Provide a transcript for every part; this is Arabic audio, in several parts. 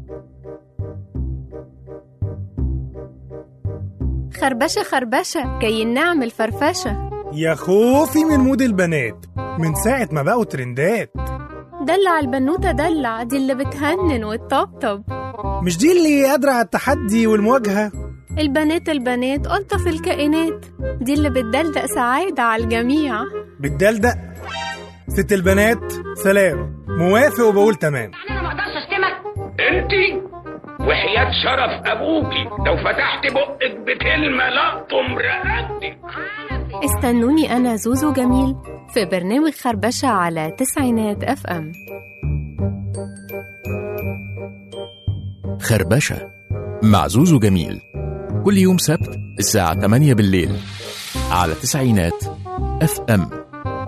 خربشة خربشة جايين نعمل فرفشة. يا خوفي من مود البنات من ساعة ما بقوا ترندات. دلع البنوتة دلع، دي اللي بتهنن وتطبطب. مش دي اللي قادرة على التحدي والمواجهة؟ البنات ألطف الكائنات، دي اللي بتدلدق سعادة على الجميع. بتدلدق؟ ست البنات سلام، موافق وبقول تمام. انا ما اقدرش اشتمك انتي، وحياة شرف ابوكي لو فتحت بقك بكلمة لقطم رقبتك. استنوني أنا زوزو جميل في برنامج خربشة على 90 FM. خربشة مع زوزو جميل كل يوم سبت الساعة 8 بالليل على 90 FM.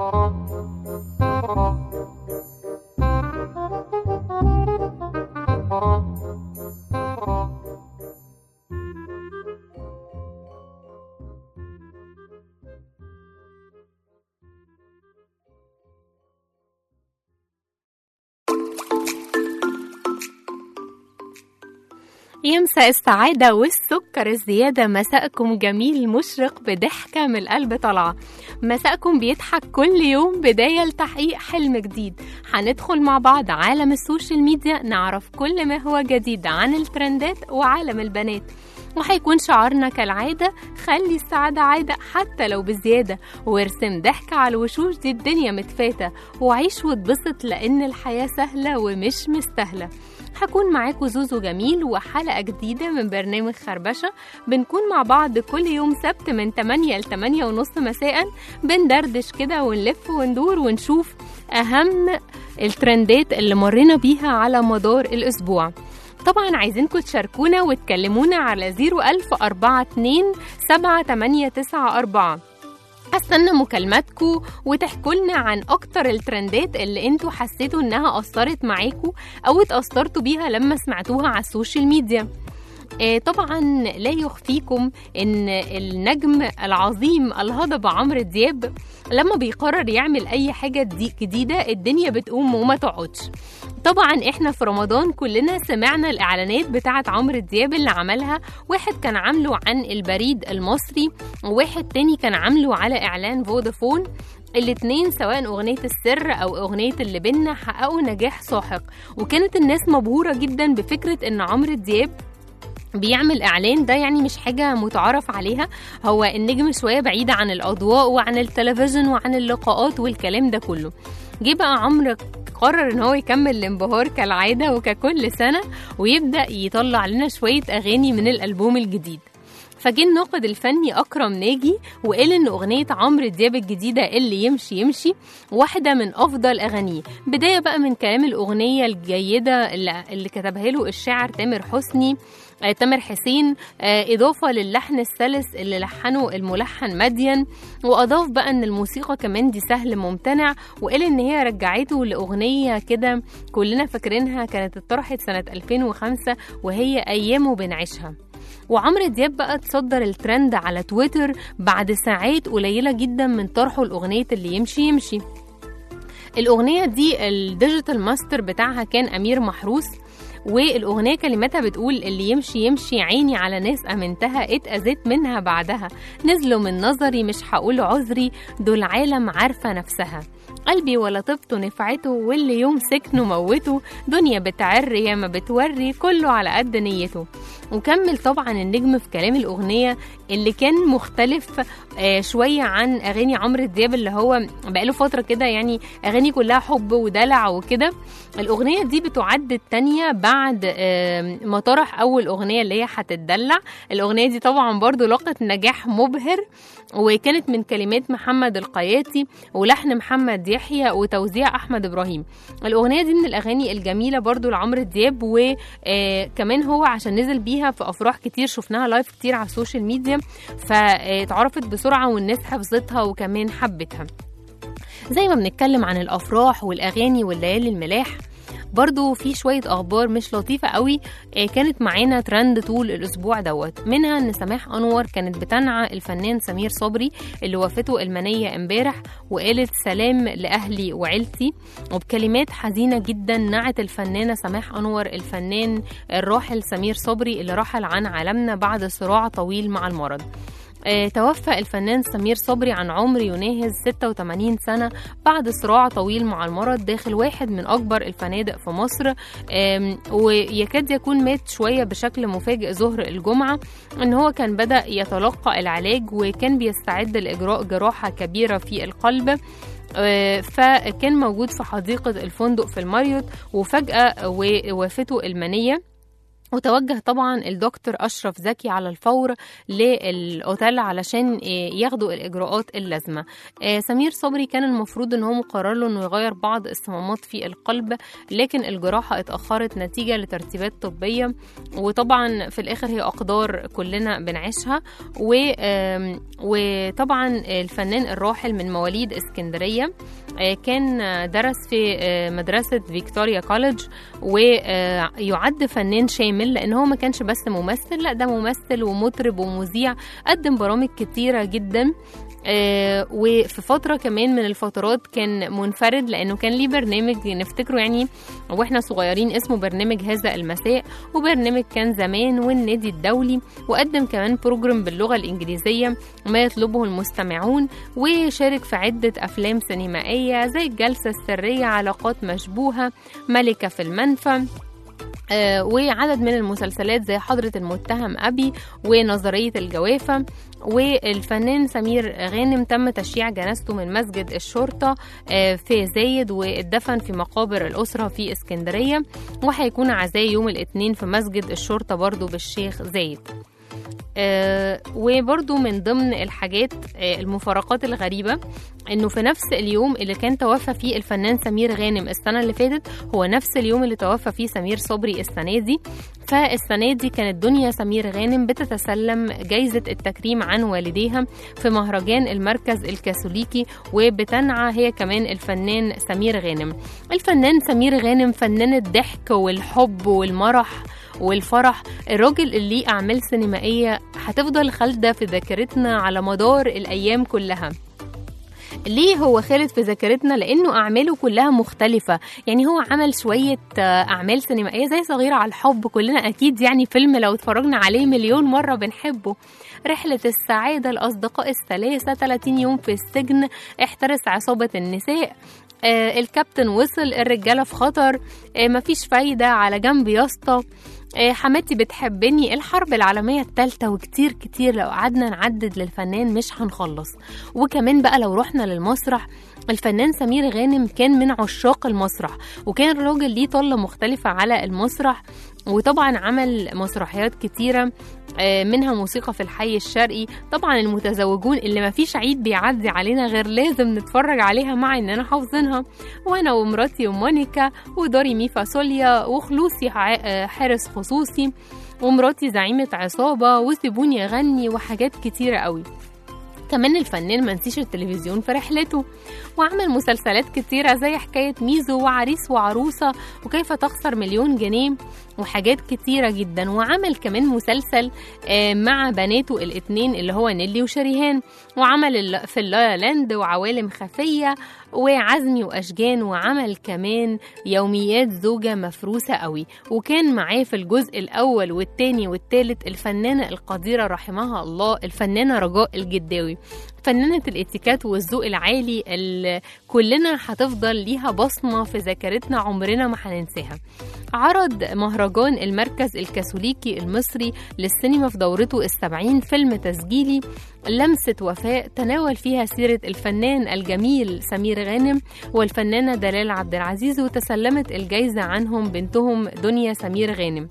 يمساء السعادة والسكر الزيادة، مساءكم جميل مشرق بضحكة من القلب طالعة. مساءكم بيضحك كل يوم بداية لتحقيق حلم جديد. هندخل مع بعض عالم السوشيال ميديا، نعرف كل ما هو جديد عن الترندات وعالم البنات، وهيكون شعارنا كالعادة خلي السعادة عادة حتى لو بزيادة، وارسم ضحك على الوشوش دي الدنيا متفاتة، وعيش واتبسط لأن الحياة سهلة ومش مستاهلة. هكون معاكم زوزو جميل وحلقة جديدة من برنامج خربشة. بنكون مع بعض كل يوم سبت من 8 ل 8 ونص مساء، بندردش كده ونلف وندور ونشوف أهم الترندات اللي مرينا بيها على مدار الأسبوع. طبعا عايزينكم تشاركونا وتكلمونا على 010427894. استنى مكالماتكم وتحكوا لنا عن اكتر الترندات اللي انتوا حسيتوا انها اثرت معاكم او اتاثرتوا بيها لما سمعتوها على السوشيال ميديا. طبعا لا يخفيكم ان النجم العظيم الهضبة عمرو دياب لما بيقرر يعمل اي حاجة جديدة الدنيا بتقوم وما تقعدش. طبعا احنا في رمضان كلنا سمعنا الاعلانات بتاعت عمرو دياب اللي عملها، واحد كان عامله عن البريد المصري وواحد تاني كان عامله على اعلان فودافون. الاتنين سواء اغنية السر او اغنية اللي بينا حققوا نجاح ساحق، وكانت الناس مبهورة جدا بفكرة ان عمرو دياب بيعمل اعلان. ده يعني مش حاجة متعارف عليها، هو النجم شوية بعيدة عن الاضواء وعن التلفزيون وعن اللقاءات والكلام ده كله. جه بقى عمرو قرر ان هو يكمل الانبهار كالعادة وككل سنة، ويبدأ يطلع لنا شوية اغاني من الالبوم الجديد. فجه الناقد الفني أكرم ناجي وقال إن أغنية عمرو دياب الجديدة اللي يمشي يمشي واحدة من أفضل أغانيه. بداية بقى من كلام الأغنية الجيدة اللي كتبها له الشاعر تامر حسين، إضافة للحن السلس اللي لحنه الملحن مدين، وأضاف بقى إن الموسيقى كمان دي سهل ممتنع، وقال إن هي رجعته لأغنية كده كلنا فاكرينها كانت اتطرحت سنة 2005 وهي أيام بنعيشها. وعمرو دياب بقى تصدر الترند على تويتر بعد ساعات قليلة جدا من طرحه الأغنية اللي يمشي يمشي. الأغنية دي الديجيتال ماستر بتاعها كان أمير محروس، والأغنية كلماتها بتقول اللي يمشي يمشي عيني على ناس أمنتها اتأذيت منها بعدها، نزلوا من نظري مش هقول عذري دول عالم عارفة نفسها، قلبي ولا طبته نفعته واللي يوم سكنه موته، دنيا بتعر يا ما بتوري كله على قد نيته. وكمل طبعا النجم في كلام الأغنية اللي كان مختلف شوية عن أغاني عمرو دياب اللي هو بقاله فترة كده يعني أغاني كلها حب ودلع وكده. الأغنية دي بتعد التانية بعد ما طرح أول أغنية اللي هي هتتدلع. الأغنية دي طبعا برضو لقت نجاح مبهر، وكانت من كلمات محمد القياتي ولحن محمد يحيى وتوزيع أحمد إبراهيم. الأغنية دي من الأغاني الجميلة برضو لعمرو دياب، وكمان هو عشان نزل بيها في أفراح كتير شفناها لايف كتير على السوشيال ميديا فتعرفت بسرعة والناس حفظتها وكمان حبتها. زي ما بنتكلم عن الأفراح والأغاني والليالي الملاح، برضو في شوية أخبار مش لطيفة قوي كانت معانا ترند طول الأسبوع دوت، منها إن سماح أنور كانت بتنعى الفنان سمير صبري اللي وافته المنية امبارح، وقالت سلام لأهلي وعيلتي، وبكلمات حزينة جدا نعت الفنانة سماح أنور الفنان الراحل سمير صبري اللي رحل عن عالمنا بعد صراع طويل مع المرض. توفى الفنان سمير صبري عن عمر يناهز 86 سنة بعد صراع طويل مع المرض داخل واحد من أكبر الفنادق في مصر، ويكاد يكون مات شوية بشكل مفاجئ ظهر الجمعة، إن هو كان بدأ يتلقى العلاج وكان بيستعد لإجراء جراحة كبيرة في القلب، فكان موجود في حديقة الفندق في الماريوت، وفجأة وافته المنية، وتوجه طبعا الدكتور أشرف زكي على الفور للأوتيل علشان ياخدوا الإجراءات اللازمة. سمير صبري كان المفروض إن هو مقرر له إنه يغير بعض الصمامات في القلب، لكن الجراحة اتأخرت نتيجة لترتيبات طبية، وطبعا في الآخر هي أقدار كلنا بنعيشها. وطبعا الفنان الراحل من مواليد اسكندرية كان درس في مدرسة فيكتوريا كوليدج، ويعد فنان شامل لأن هو ما كانش بس ممثل، لا ده ممثل ومطرب ومذيع، قدم برامج كتيرة جدا. وفي فترة كمان من الفترات كان منفرد لأنه كان ليه برنامج نفتكره يعني واحنا صغيرين اسمه برنامج هذا المساء، وبرنامج كان زمان والنادي الدولي، وقدم كمان بروجرام باللغة الإنجليزية ما يطلبه المستمعون، وشارك في عدة أفلام سينمائية زي الجلسة السرية، علاقات مشبوهة، ملكة في المنفى، وعدد من المسلسلات زي حضرة المتهم أبي ونظرية الجوافة. والفنان سمير غانم تم تشييع جنازته من مسجد الشرطة في زايد، واتدفن في مقابر الأسرة في اسكندرية، وهيكون عزاء يوم الاثنين في مسجد الشرطة برضو بالشيخ زايد. وبرضو من ضمن الحاجات المفارقات الغريبة انه في نفس اليوم اللي كان توفى فيه الفنان سمير غانم السنة اللي فاتت هو نفس اليوم اللي توفى فيه سمير صبري السنة دي. فالسنة دي كانت دنيا سمير غانم بتتسلم جايزة التكريم عن والديها في مهرجان المركز الكاثوليكي، وبتنعى هي كمان الفنان سمير غانم. الفنان سمير غانم فنان الضحك والحب والمرح والفرح، الراجل اللي ليه أعمال سينمائية هتفضل خالدة في ذاكرتنا على مدار الأيام كلها. ليه هو خالد في ذاكرتنا؟ لأنه أعماله كلها مختلفة. يعني هو عمل شوية أعمال سينمائية زي صغيرة على الحب، كلنا أكيد يعني فيلم لو اتفرجنا عليه مليون مرة بنحبه، رحلة السعادة، الأصدقاء الثلاثة، 30 يوم في السجن، احترس عصابة النساء، الكابتن وصل، الرجالة في خطر، مفيش فايدة، على جنب يا اسطى، حماتي بتحبني، الحرب العالمية الثالثة، وكتير كتير لو قعدنا نعدد للفنان مش هنخلص. وكمان بقى لو رحنا للمسرح، الفنان سمير غانم كان من عشاق المسرح، وكان الراجل ليه طلة مختلفة على المسرح، وطبعا عمل مسرحيات كتيرة منها موسيقى في الحي الشرقي، طبعا المتزوجون اللي ما فيش عيد بيعدي علينا غير لازم نتفرج عليها مع اننا حافظينها، وانا ومراتي ومونيكا، ودوري مي فاصوليا، وخلوصي حارس خصوصي، ومراتي زعيمة عصابة، وسيبوني اغني، وحاجات كتيرة قوي. كمان الفنان منسيش التلفزيون في رحلته، وعمل مسلسلات كتيرة زي حكاية ميزو، وعريس وعروسة، وكيف تخسر مليون جنيه، وحاجات كتيرة جدا. وعمل كمان مسلسل مع بناته الاتنين اللي هو نيلي وشريهان، وعمل في اللا لاند، وعوالم خفية، وعزمي وأشجان، وعمل كمان يوميات زوجة مفروسة قوي. وكان معاه في الجزء الأول والتاني والتالت الفنانة القديرة رحمها الله الفنانة رجاء الجداوي، فنانة الاتيكات والذوق العالي اللي كلنا هتفضل ليها بصمة في ذاكرتنا عمرنا ما هننساها. عرض مهرجان المركز الكاثوليكي المصري للسينما في دورته 70 فيلم تسجيلي لمسة وفاء، تناول فيها سيرة الفنان الجميل سمير غانم والفنانة دلال عبد العزيز، وتسلمت الجايزة عنهم بنتهم دنيا سمير غانم.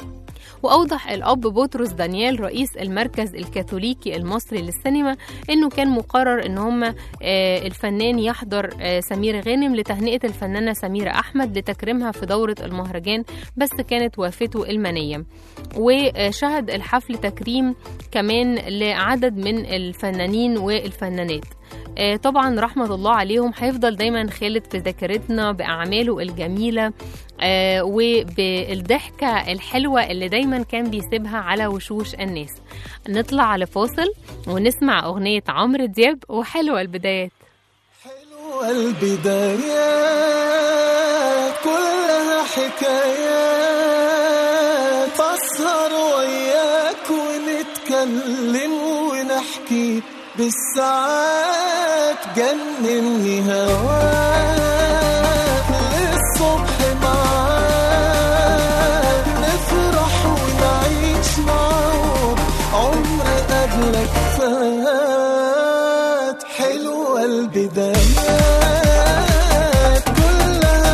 وأوضح الأب بطرس دانيال رئيس المركز الكاثوليكي المصري للسينما إنه كان مقرر إن هم الفنان يحضر سمير غانم لتهنئة الفنانة سميرة أحمد لتكريمها في دورة المهرجان، بس كانت وافته المنية. وشهد الحفل تكريم كمان لعدد من الفنانين والفنانات. طبعا رحمة الله عليهم، هيفضل دايما خالد في ذاكرتنا بأعماله الجميلة وبالضحكة الحلوة اللي دايما كان بيسيبها على وشوش الناس. نطلع لفاصل ونسمع أغنية عمرو دياب وحلوة البدايات. حلوة البدايات كلها حكايات، أسهر وياك ونتكلم ونحكي بالساعات، جنني هواك للصبح معاك، نفرح ونعيش معاك عمر قبلك فات. حلوة البدايات كلها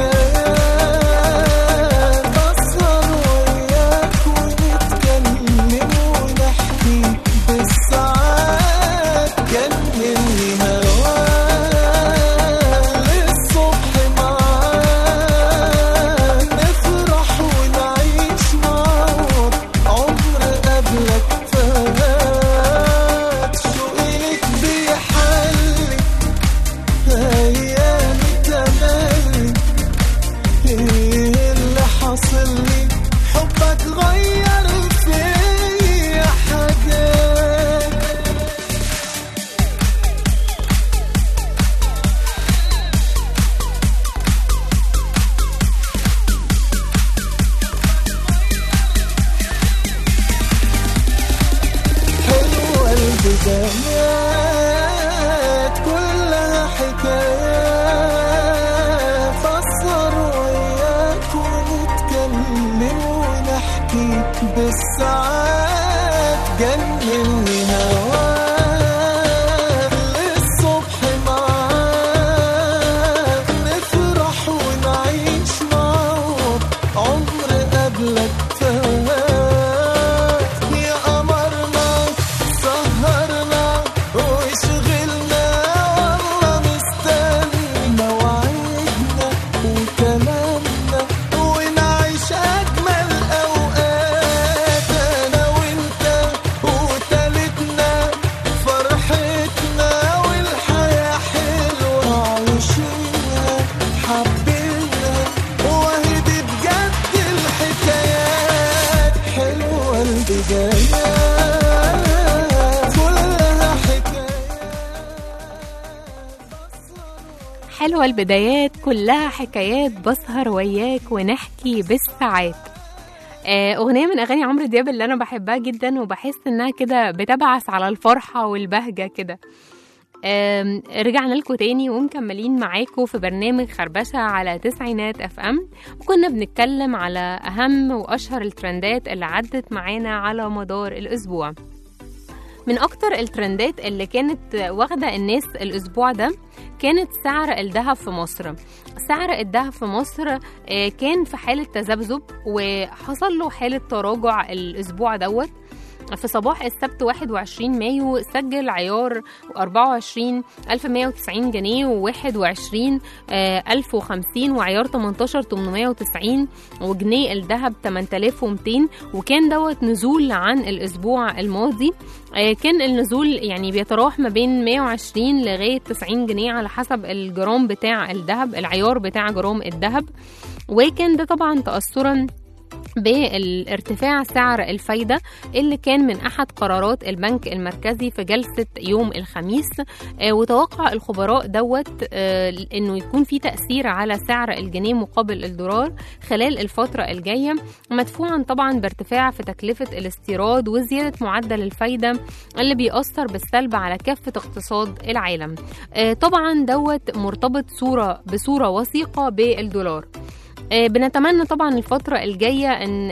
حكايات، أسهر وياك ونتكلم ونحكي بالساعات، جنني هواك للصبح معاك، نفرح ونعيش معاك عمر قبلك فات. شوقك بيحلي أيامي تملي، إيه اللي حاصل لي؟ حبك غير فيا حاجات. حلوة البدايات كلها حكايات، أسهر وياك ونتكلم ونحكي بالساعات، جنني هواك للصبح معاك، نفرح ونعيش معاك عمر قبلك فات. يا قمرنا سهرنا وشغلنا، والله مستني مواعيدنا وكلامنا، ونعيش أجمل أوقات أنا وإنت وتالتنا، فرحتنا والحياة حلوة عايشينها حبينا، وهي دي بجد الحكايات. حلوة البدايات كلها حكايات. حلوة البدايات كلها حكايات، بسهر وياك ونحكي بالساعات. أغنية من أغاني عمرو دياب اللي أنا بحبها جدا، وبحس إنها كده بتبعث على الفرحة والبهجة كده. رجعنا لكم تاني ومكملين معاكم في برنامج خربشة على تسعينات FM، وكنا بنتكلم على أهم وأشهر الترندات اللي عدت معانا على مدار الأسبوع. من أكتر الترندات اللي كانت واخدة الناس الأسبوع ده كانت سعر الذهب في مصر. سعر الذهب في مصر كان في حالة تذبذب، وحصل له حالة تراجع الأسبوع دوت. في صباح السبت 21 مايو سجل عيار 24 1190 جنيه، و21 1050، وعيار 18 890، وجنيه الذهب 8200. وكان دوت نزول عن الأسبوع الماضي. كان النزول يعني بيتراوح ما بين 120 لغاية 90 جنيه على حسب الجرام بتاع الذهب، العيار بتاع جرام الذهب. وكان ده طبعا تأثرا بالارتفاع سعر الفايدة اللي كان من أحد قرارات البنك المركزي في جلسة يوم الخميس. وتوقع الخبراء دوت أنه يكون في تأثير على سعر الجنيه مقابل الدولار خلال الفترة الجاية، مدفوعا طبعا بارتفاع في تكلفة الاستيراد وزيادة معدل الفايدة اللي بيأثر بالسلب على كافة اقتصاد العالم. طبعا دوت مرتبط بصورة وثيقة بالدولار. بنتمنى طبعا الفترة الجاية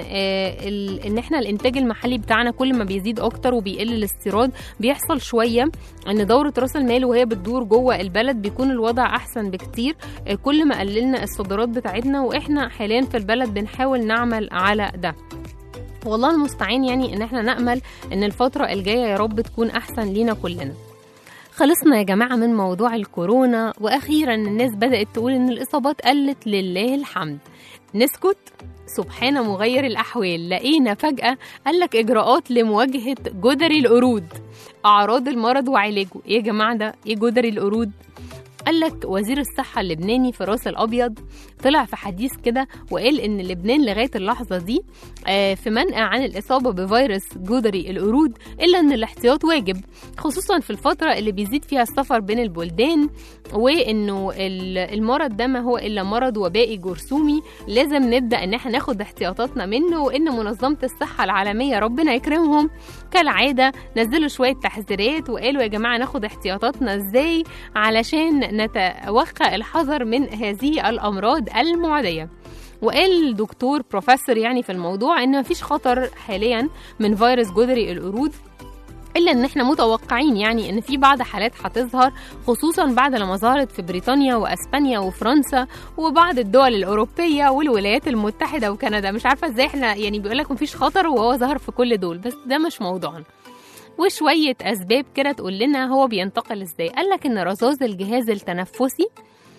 ان احنا الانتاج المحلي بتاعنا كل ما بيزيد اكتر وبيقل الاستيراد، بيحصل شوية ان دورة راس المال وهي بتدور جوه البلد بيكون الوضع احسن بكتير كل ما قللنا الصادرات بتاعتنا. واحنا حاليا في البلد بنحاول نعمل على ده، والله المستعان. يعني ان احنا نأمل ان الفترة الجاية يا رب تكون احسن لينا كلنا. خلصنا يا جماعة من موضوع الكورونا، وأخيرا الناس بدأت تقول إن الإصابات قلت، لله الحمد. نسكت؟ سبحان مغير الأحوال، لقينا فجأة قالك إجراءات لمواجهة جدري القرود، أعراض المرض وعلاجه. إيه يا جماعة ده؟ إيه جدري القرود؟ قالك وزير الصحة اللبناني فراس الأبيض طلع في حديث كده وقال إن لبنان لغاية اللحظة دي في منأى عن الإصابة بفيروس جدري القرود، إلا إن الاحتياط واجب، خصوصا في الفترة اللي بيزيد فيها السفر بين البلدان، وإنه المرض ده ما هو إلا مرض وبائي جرثومي، لازم نبدأ إن احنا ناخد احتياطاتنا منه. وإن منظمة الصحة العالمية ربنا يكرمهم كالعادة نزلوا شوية تحذيرات وقالوا يا جماعة ناخد احتياطاتنا إزاي علشان نتوخى الحذر من هذه الأمراض المعدية. وقال دكتور بروفيسور يعني في الموضوع إن مفيش خطر حاليا من فيروس جدري القرود، إلا إن إحنا متوقعين يعني إن في بعض حالات هتظهر، خصوصا بعد لما ظهرت في بريطانيا وأسبانيا وفرنسا وبعض الدول الأوروبية والولايات المتحدة وكندا. مش عارفة إزاي إحنا يعني بيقولك مفيش خطر وهو ظهر في كل دول، بس ده مش موضوعنا. وشوية أسباب كده تقول لنا هو بينتقل إزاي. قالك إن رذاذ الجهاز التنفسي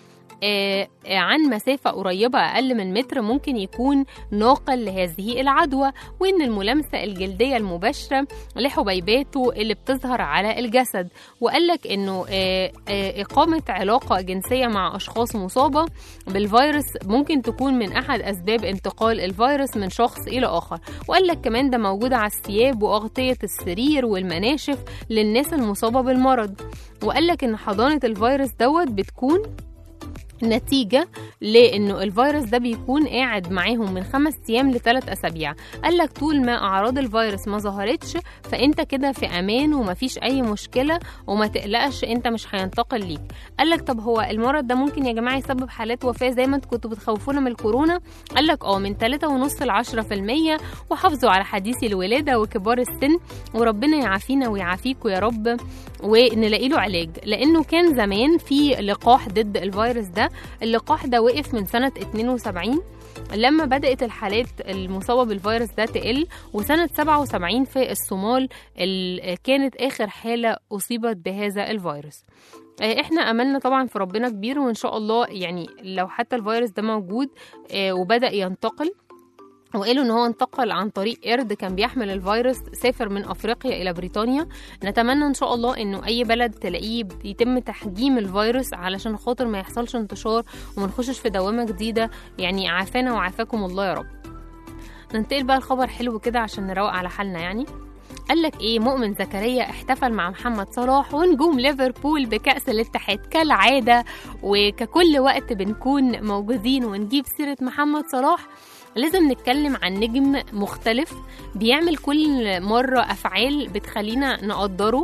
عن مسافة قريبة أقل من متر ممكن يكون ناقل لهذه العدوى، وإن الملامسة الجلدية المباشرة لحبيباته اللي بتظهر على الجسد. وقالك إنه إقامة علاقة جنسية مع أشخاص مصابة بالفيروس ممكن تكون من أحد أسباب انتقال الفيروس من شخص إلى آخر. وقالك كمان ده موجود على الثياب وأغطية السرير والمناشف للناس المصابة بالمرض. وقالك إن حضانة الفيروس دوت بتكون نتيجة لأنه الفيروس ده بيكون قاعد معاهم من 5 أيام ل3 أسابيع. قالك طول ما أعراض الفيروس ما ظهرتش فأنت كده في أمان ومفيش أي مشكلة وما تقلقش، أنت مش هينتقل ليك. قالك طب هو المرض ده ممكن يا جماعة يسبب حالات وفاة زي ما انتوا كنتوا بتخوفونا من الكورونا؟ قالك من 3.5 ل 10%، وحافظوا على حديثي الولادة وكبار السن، وربنا يعافينا ويعافيكوا يا رب ونلاقي له علاج. لأنه كان زمان في لقاح ضد الفيروس ده، اللقاح ده وقف من سنة 72 لما بدأت الحالات المصابة بالفيروس ده تقل، وسنة 77 في الصومال كانت آخر حالة أصيبت بهذا الفيروس. احنا أملنا طبعا في ربنا كبير، وإن شاء الله يعني لو حتى الفيروس ده موجود وبدأ ينتقل، وقالوا ان هو انتقل عن طريق قرد كان بيحمل الفيروس سافر من افريقيا الى بريطانيا. نتمنى ان شاء الله انه اي بلد تلاقيه يتم تحجيم الفيروس علشان خاطر ما يحصلش انتشار وما نخشش في دوامه جديده. يعني عافانا وعافاكم الله يا رب. ننتقل بقى الخبر حلو كده عشان نروق على حالنا. يعني قالك ايه، مؤمن زكريا احتفل مع محمد صلاح ونجوم ليفربول بكأس الاتحاد. كالعادة وككل وقت بنكون موجودين ونجيب سيرة محمد صلاح لازم نتكلم عن نجم مختلف بيعمل كل مرة أفعال بتخلينا نقدره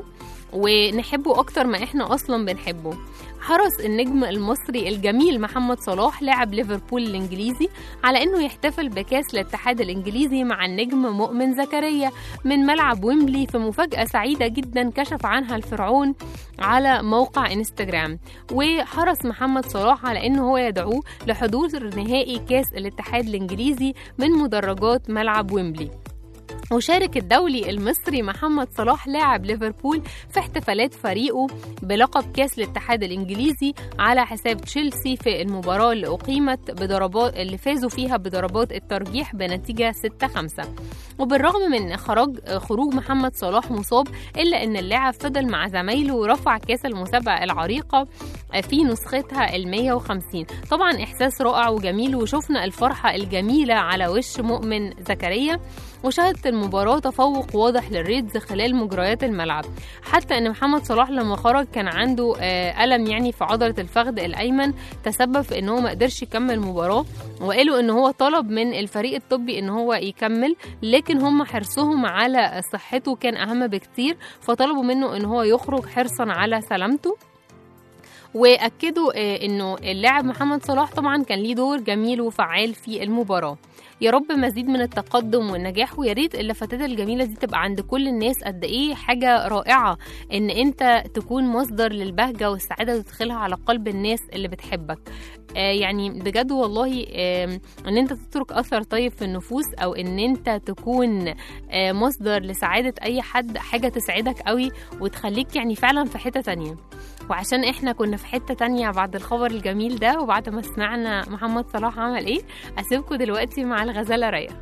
ونحبه أكتر ما إحنا أصلا بنحبه. حرص النجم المصري الجميل محمد صلاح لاعب ليفربول الإنجليزي على أنه يحتفل بكأس الاتحاد الإنجليزي مع النجم مؤمن زكريا من ملعب ويمبلي في مفاجأة سعيدة جدا كشف عنها الفرعون على موقع انستجرام. وحرص محمد صلاح على أنه هو يدعوه لحضور نهائي كأس الاتحاد الإنجليزي من مدرجات ملعب ويمبلي. وشارك الدولي المصري محمد صلاح لاعب ليفربول في احتفالات فريقه بلقب كأس الاتحاد الإنجليزي على حساب تشيلسي في المباراة اللي أقيمت بضربات اللي فازوا فيها بضربات الترجيح بنتيجة 6-5. وبالرغم من خروج محمد صلاح مصاب إلا أن اللاعب فضل مع زمايله ورفع كأس المسابقة العريقة في نسختها 150. طبعا إحساس رائع وجميل، وشفنا الفرحة الجميلة على وش مؤمن زكريا. وشهدت المباراة تفوق واضح للريدز خلال مجريات الملعب، حتى ان محمد صلاح لما خرج كان عنده ألم يعني في عضلة الفخذ الأيمن تسبب في ان هو ما قدرش يكمل المباراة. وقالوا ان هو طلب من الفريق الطبي ان هو يكمل، لكن هم حرصهم على صحته كان أهم بكتير، فطلبوا منه ان هو يخرج حرصا على سلامته. وأكدوا إنه اللاعب محمد صلاح طبعا كان ليه دور جميل وفعال في المباراة. يا رب مزيد من التقدم والنجاح، ويا ريت اللفتات الجميله دي تبقى عند كل الناس. قد ايه حاجه رائعه ان انت تكون مصدر للبهجه والسعاده وتدخلها على قلب الناس اللي بتحبك. يعني بجد والله ان انت تترك اثر طيب في النفوس، او ان انت تكون مصدر لسعاده اي حد، حاجه تسعدك قوي وتخليك يعني فعلا في حته تانية. وعشان احنا كنا في حته تانية بعد الخبر الجميل ده وبعد ما سمعنا محمد صلاح عمل ايه، اسيبكم دلوقتي مع الغزاله رايقه.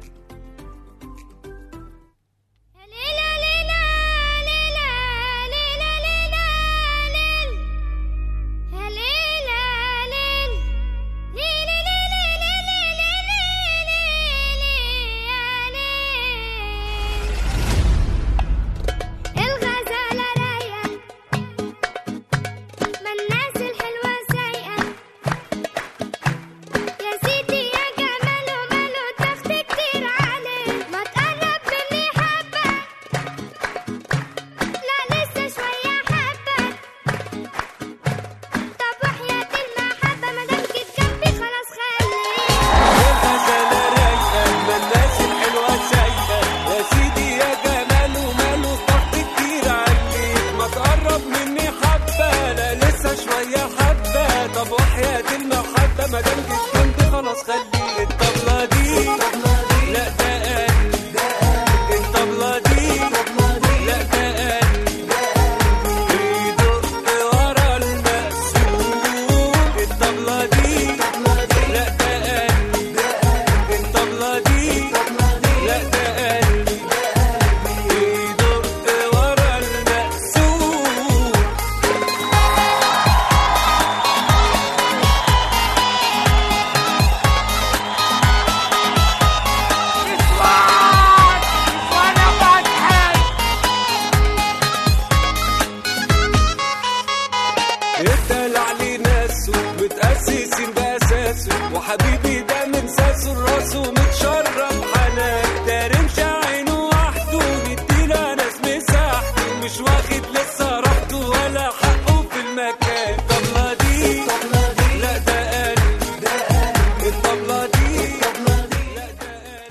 وحبيبي ده من ساسه الراس ومتشرب حنان، ده رمش عينه وحده بيدينا ناس مساحته، مش واخد لسه راحته ولا حقه في المكان. الطبلة دي لا ده قلبي، الطبلة دي لا ده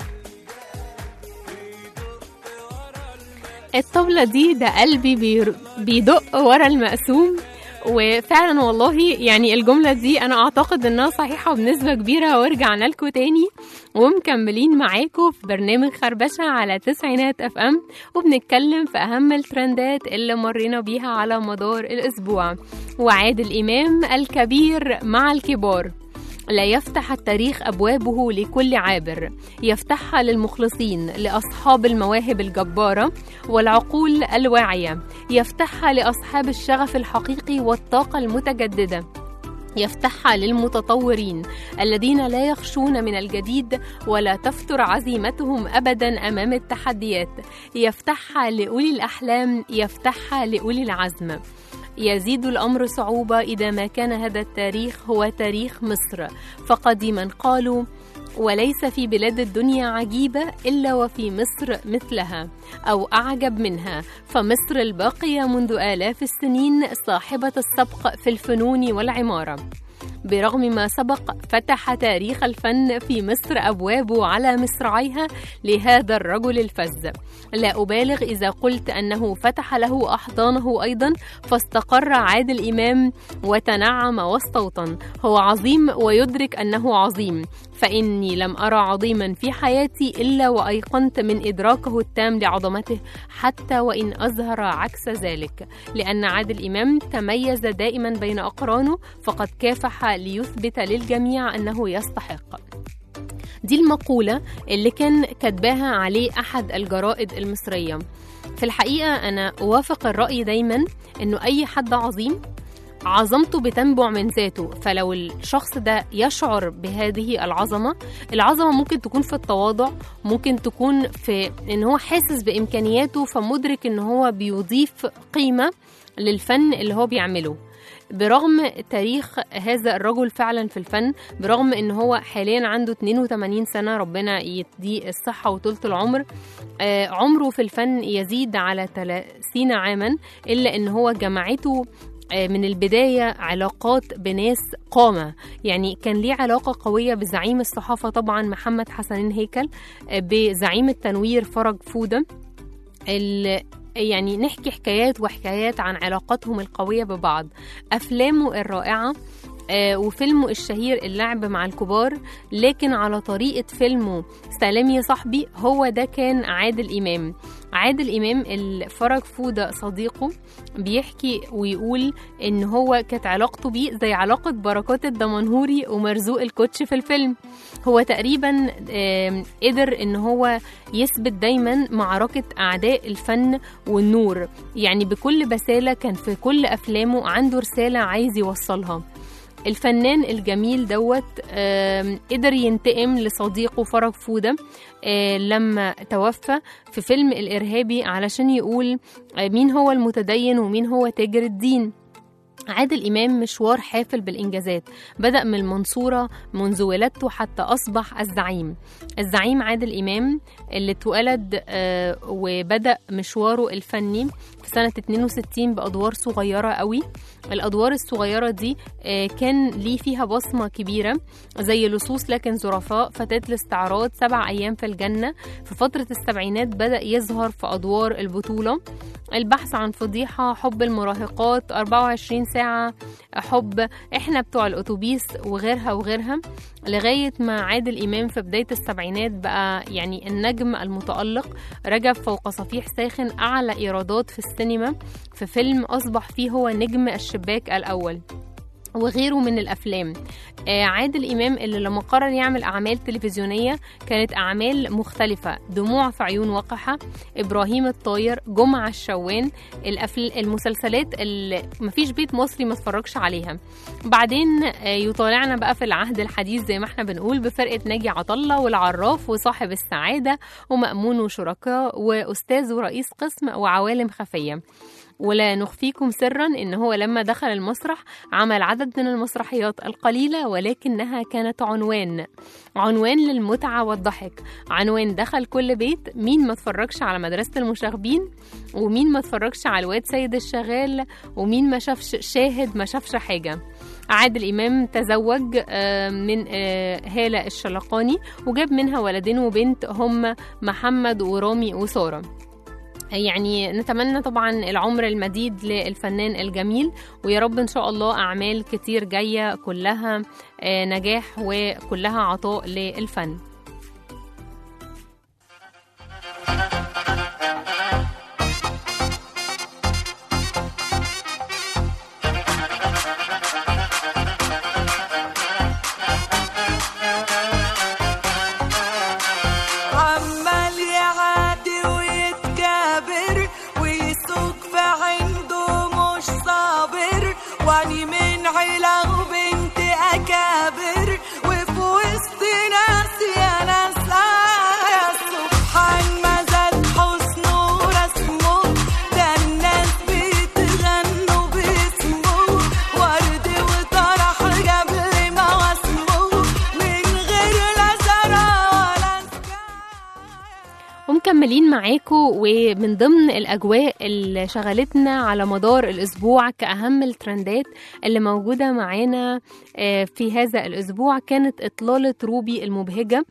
قلبي، الطبلة دي ده قلبي بيدق ورا المقسوم. وفعلا والله يعني الجملة دي أنا أعتقد أنها صحيحة بنسبة كبيرة. ورجعنا لكم تاني ومكملين معاكم في برنامج خربشة على تسعينات FM، وبنتكلم في أهم الترندات اللي مرينا بيها على مدار الأسبوع. وعادل إمام الكبير مع الكبار، لا يفتح التاريخ أبوابه لكل عابر، يفتحها للمخلصين، لأصحاب المواهب الجبارة والعقول الواعية، يفتحها لأصحاب الشغف الحقيقي والطاقة المتجددة، يفتحها للمتطورين الذين لا يخشون من الجديد ولا تفتر عزيمتهم أبدا أمام التحديات، يفتحها لأولي الأحلام، يفتحها لأولي العزم. يزيد الأمر صعوبة إذا ما كان هذا التاريخ هو تاريخ مصر، فقديما قالوا وليس في بلاد الدنيا عجيبة إلا وفي مصر مثلها أو أعجب منها، فمصر الباقية منذ آلاف السنين صاحبة السبق في الفنون والعمارة. برغم ما سبق فتح تاريخ الفن في مصر أبوابه على مصراعيها لهذا الرجل الفذ. لا أبالغ إذا قلت أنه فتح له أحضانه أيضا، فاستقر عادل إمام وتنعم واستوطن. هو عظيم ويدرك أنه عظيم، فإني لم أرى عظيما في حياتي إلا وأيقنت من إدراكه التام لعظمته، حتى وإن أظهر عكس ذلك، لأن عادل إمام تميز دائما بين أقرانه، فقد كافح ليثبت للجميع أنه يستحق. دي المقولة اللي كان كتباها عليه أحد الجرائد المصرية. في الحقيقة أنا أوافق الرأي دايما أنه أي حد عظيم عظمته بتنبع من ذاته، فلو الشخص ده يشعر بهذه العظمة ممكن تكون في التواضع، ممكن تكون في ان هو حاسس بإمكانياته، فمدرك ان هو بيضيف قيمة للفن اللي هو بيعمله. برغم تاريخ هذا الرجل فعلا في الفن، برغم ان هو حاليا عنده 82 سنة، ربنا يديه الصحة وطولة العمر، عمره في الفن يزيد على 30 عاما، إلا ان هو جمعته من البداية علاقات بناس قامة، يعني كان ليه علاقة قوية بزعيم الصحافة طبعا محمد حسنين هيكل، بزعيم التنوير فرج فودة. يعني نحكي حكايات وحكايات عن علاقاتهم القوية ببعض. أفلامه الرائعة وفيلمه الشهير اللعب مع الكبار، لكن على طريقة فيلمه سلام يا صاحبي هو ده كان عادل إمام. عادل إمام الفرج فودة صديقه بيحكي ويقول إن هو كانت علاقته بيه زي علاقة بركات الدمنهوري ومرزوق الكوتش في الفيلم. هو تقريبا قدر إن هو يثبت دايما معركة أعداء الفن والنور، يعني بكل بسالة كان في كل أفلامه عنده رسالة عايز يوصلها. الفنان الجميل دوت قدر ينتقم لصديقه فرج فودة لما توفى في فيلم الإرهابي علشان يقول مين هو المتدين ومين هو تاجر الدين. عادل إمام مشوار حافل بالإنجازات، بدأ من المنصورة منذ ولادته حتى أصبح الزعيم عادل إمام اللي اتولد وبدأ مشواره الفني في سنة 62 بأدوار صغيرة قوي. الأدوار الصغيرة دي كان ليه فيها بصمة كبيرة زي لصوص لكن ظرفاء، فتاة الاستعراض، 7 أيام في الجنة. في فترة السبعينات بدأ يظهر في أدوار البطولة، البحث عن فضيحة، حب المراهقات، 24 ساعة حب، إحنا بتوع الأتوبيس وغيرها لغاية ما عادل إمام في بداية السبعينات بقى يعني النجم المتألق. رجب فوق صفيح ساخن أعلى إيرادات في السينما في فيلم أصبح فيه هو نجم الشباك الأول، وغيره من الأفلام. عادل إمام اللي لما قرر يعمل أعمال تلفزيونية كانت أعمال مختلفة، دموع في عيون وقحة، إبراهيم الطاير، جمعة الشوان، المسلسلات اللي مفيش بيت مصري ما اتفرجش عليها. بعدين يطالعنا بقى في العهد الحديث زي ما احنا بنقول بفرقة ناجي عطلة والعراف وصاحب السعادة ومأمون وشركاء وأستاذ ورئيس قسم وعوالم خفية. ولا نخفيكم سرا إن هو لما دخل المسرح عمل عدد من المسرحيات القليلة، ولكنها كانت عنوان للمتعة والضحك، عنوان دخل كل بيت. مين ما اتفرجش على مدرسة المشاغبين، ومين ما اتفرجش على الواد سيد الشغال، ومين ما شافش شاهد ما شافش حاجة. عادل إمام تزوج من هالة الشلقاني وجاب منها ولدين وبنت هم محمد ورامي وسارة. يعني نتمنى طبعا العمر المديد للفنان الجميل، ويا رب إن شاء الله أعمال كتير جاية كلها نجاح وكلها عطاء للفن. مكملين معاكم، ومن ضمن الأجواء اللي شغلتنا على مدار الأسبوع كأهم الترندات اللي موجودة معانا في هذا الأسبوع كانت إطلالة روبي المبهجة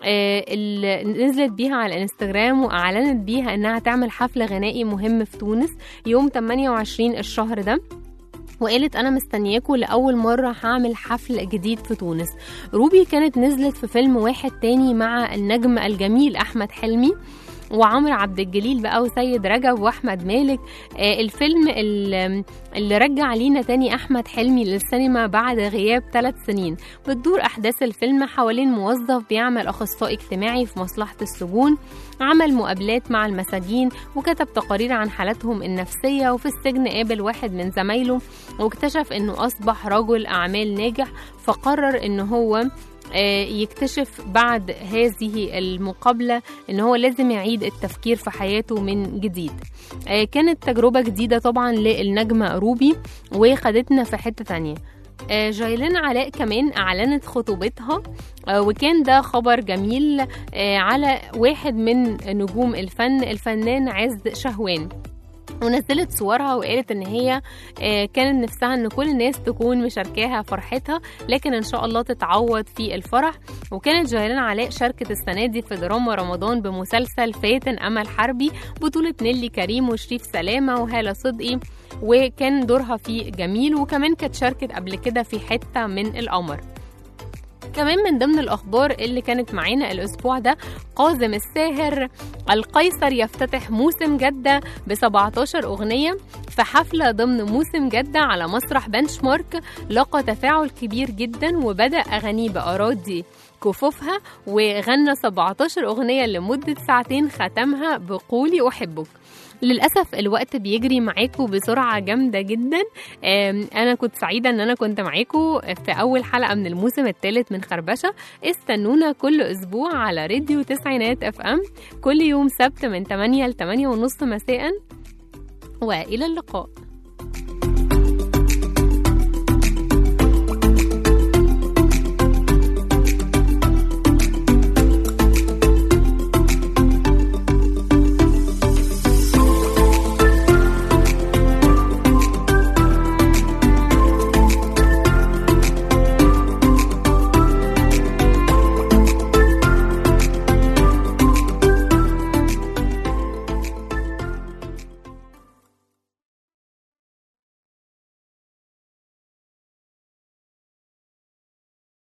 اللي نزلت بيها على الانستجرام وأعلنت بيها أنها تعمل حفل غنائي مهم في تونس يوم 28 الشهر ده، وقالت أنا مستنياكم لأول مرة هعمل حفل جديد في تونس. روبي كانت نزلت في فيلم واحد تاني مع النجم الجميل أحمد حلمي وعمر عبد الجليل بقى وسيد رجب وأحمد مالك. الفيلم اللي رجع لينا تاني أحمد حلمي للسينما بعد غياب 3 سنين. بتدور أحداث الفيلم حوالين موظف بيعمل أخصائي اجتماعي في مصلحة السجون، عمل مقابلات مع المساجين وكتب تقارير عن حالتهم النفسية، وفي السجن قابل واحد من زمايله واكتشف أنه أصبح رجل أعمال ناجح، فقرر أنه هو يكتشف بعد هذه المقابلة أنه هو لازم يعيد التفكير في حياته من جديد. كانت تجربة جديدة طبعا للنجمة روبي وخدتنا في حتة تانية. جايلين علاء كمان أعلنت خطوبتها، وكان ده خبر جميل على واحد من نجوم الفن الفنان عز شهوان. ونزلت صورها وقالت ان هي كانت نفسها ان كل الناس تكون مشاركاها فرحتها، لكن ان شاء الله تتعوض في الفرح. وكانت جيلان علاء شاركت السنه دي في دراما رمضان بمسلسل فاتن امل حربي بطوله نيلي كريم وشريف سلامه وهاله صدقي، وكان دورها فيه جميل. وكمان كانت شاركت قبل كده في حته من القمر. كمان من ضمن الأخبار اللي كانت معانا الأسبوع ده، قاسم الساهر القيصر يفتتح موسم جدة ب17 أغنية في حفلة ضمن موسم جدة على مسرح بنشمارك. لقى تفاعل كبير جدا وبدأ أغانيه بأراضي كفوفها، وغنى 17 أغنية لمدة ساعتين، ختمها بقولي أحبك. للأسف الوقت بيجري معاكم بسرعة جامدة جدا. أنا كنت سعيدة أن أنا كنت معاكم في أول حلقة من الموسم الثالث من خربشة. استنونا كل أسبوع على راديو تسعينات FM كل يوم سبت من 8 ل 8:30 مساء، وإلى اللقاء.